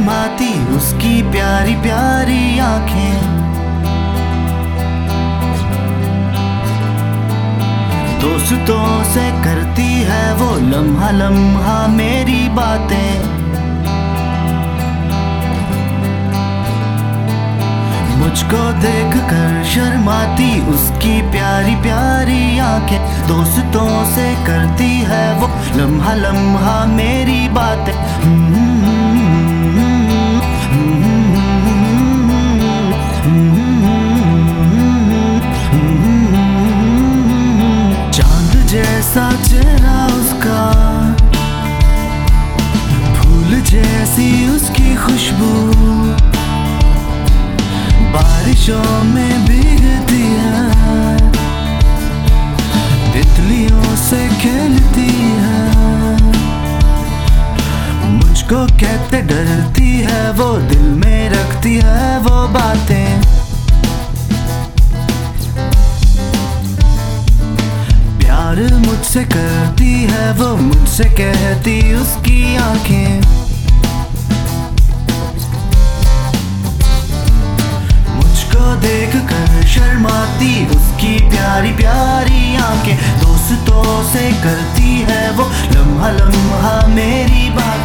शर्माती उसकी प्यारी प्यारी आंखें। दोस्तों से करती है वो लम्हा लम्हा मेरी बातें। मुझको देखकर शर्माती उसकी प्यारी प्यारी आंखें। दोस्तों से करती है वो लम्हा लम्हा मेरी बातें। चांद जैसा चेहरा उसका, फूल जैसी उसकी खुशबू, बारिशों में भीगती है, तितलियों से खेलती है। मुझको कहते डरती है वो, दिल में रखती है वो बातें। प्यार मुझसे करती है वो, मुझसे कहती उसकी आंखें। देख कर शर्माती उसकी प्यारी प्यारी आंखें। दोस्तों से करती है वो लम्हा लम्हा मेरी बात।